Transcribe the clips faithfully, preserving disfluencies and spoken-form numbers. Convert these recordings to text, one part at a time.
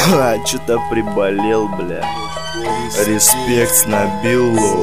Ха, чё-то приболел, бля. Респект на Биллу.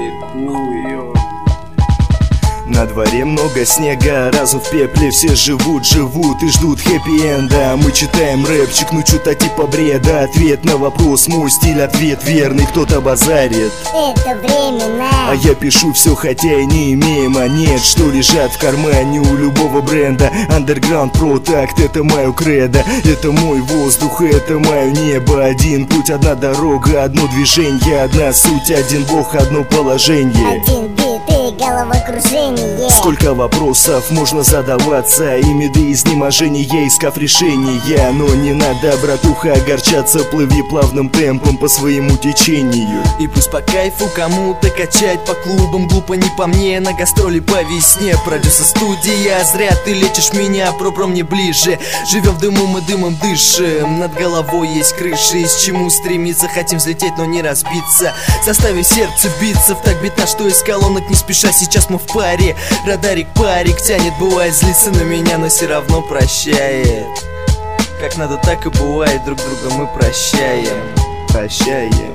На дворе много снега, разум в пепле, все живут, живут и ждут хэппи-энда. Мы читаем рэпчик, ну чё-то типа бреда. Ответ на вопрос, мой стиль, ответ верный, кто-то базарит. Это временно. А я пишу все, хотя и не имея монет, что лежат в кармане у любого бренда. Underground Protect, это мое кредо, это мой воздух, это мое небо. Один путь, одна дорога, одно движение, одна суть, один бог, одно положение. Один бит и головокружение. Сколько вопросов можно задаваться, ими до изнеможения, искав решения. Но не надо, братуха, огорчаться, плыви плавным темпом по своему течению. И пусть по кайфу кому-то качать по клубам, глупо не по мне, на гастроли по весне. Продюсер студия, зря ты лечишь меня, про-про мне ближе. Живем в дыму, мы дымом дышим, над головой есть крыши. Из чему стремиться, хотим взлететь, но не разбиться. Заставив сердце биться в так битна, что из колонок не спеша, сейчас мы в паре. Радарик парик тянет, бывает злится на меня, но все равно прощает. Как надо, так и бывает, друг друга мы прощаем. Прощаем.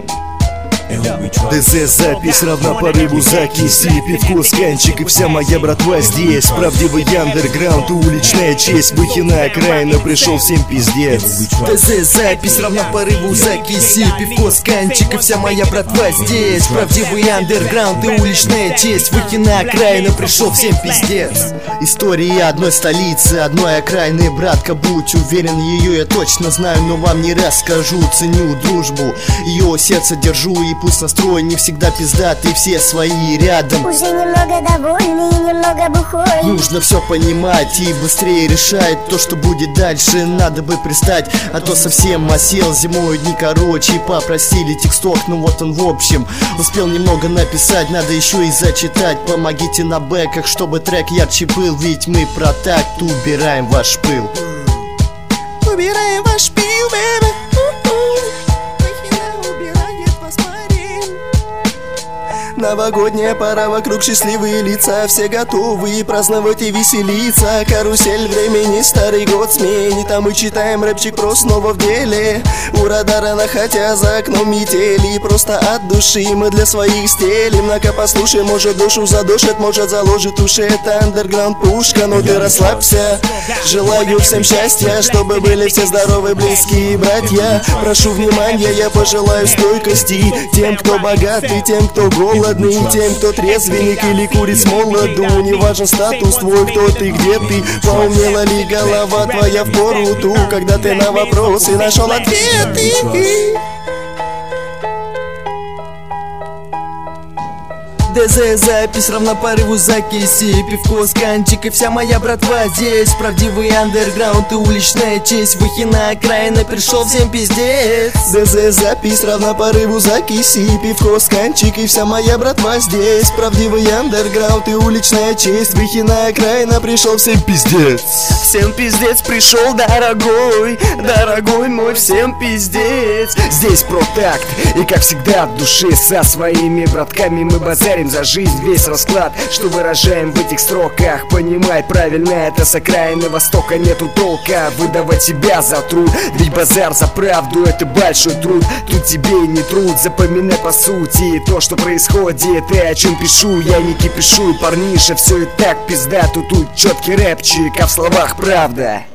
ДЗ запись равна порыву закиси, пивко, сканчик и вся моя братва здесь. Правдивый андерграунд и уличная честь, выхина окраина, пришел всем пиздец. ДЗ запись равна порыву закиси, пивко, сканчик и вся моя братва здесь. Правдивый андерграунд и уличная честь, выхина окраина, пришел всем пиздец. История одной столицы, одной окраины, братка, будь уверен, ее я точно знаю, но вам не расскажу. Ценю дружбу, ее сердце держу, и пусть настрой не всегда пиздатый, все свои рядом. Уже немного довольный и немного бухой. Нужно все понимать и быстрее решать то, что будет дальше. Надо бы пристать, а то совсем осел. Зимой дни короче, попросили тексток, ну вот он в общем. Успел немного написать, надо еще и зачитать. Помогите на бэках, чтобы трек ярче был, ведь мы про такт, убираем ваш пыл. Убираем ваш пыл, бэйби. Новогодняя пора, вокруг счастливые лица, все готовы праздновать и веселиться. Карусель времени, старый год сменит, а мы читаем рэпчик про снова в деле. У радара на хотя за окном метели, просто от души мы для своих стелим. На-ка послушай, может душу задушит, может заложит уши, это андерграунд пушка, но ты расслабься. Желаю всем счастья, чтобы были все здоровы, близкие братья. Прошу внимания, я пожелаю стойкости тем, кто богатый, тем, кто голодный, тем, кто трезвенник или курит с молоду. Не важен статус твой, кто ты, где ты, поумнела ли голова твоя в пору ту, когда ты на вопросы нашел ответы. ДЗ запись равна порыву закиси, пивко, сканчик и вся моя братва здесь. Правдивый андерграунд и уличная честь, выхина окраина, пришел всем пиздец. ДЗ запись равна порыву закиси, пивко, сканчик и вся моя братва здесь. Правдивый андерграунд и уличная честь, выхина окраина, пришел всем пиздец. Всем пиздец пришел, дорогой, дорогой мой, всем пиздец. Здесь Protect, и как всегда от души со своими братками мы базарим за жизнь весь расклад, что выражаем в этих строках. Понимай правильно, это с окраины Востока, нету толка выдавать себя за труд, ведь базар за правду это большой труд. Тут тебе и не труд, запоминай по сути то, что происходит и о чем пишу. Я не кипишу, парниша, все и так пизда, тут тут четкий рэпчик, а в словах правда.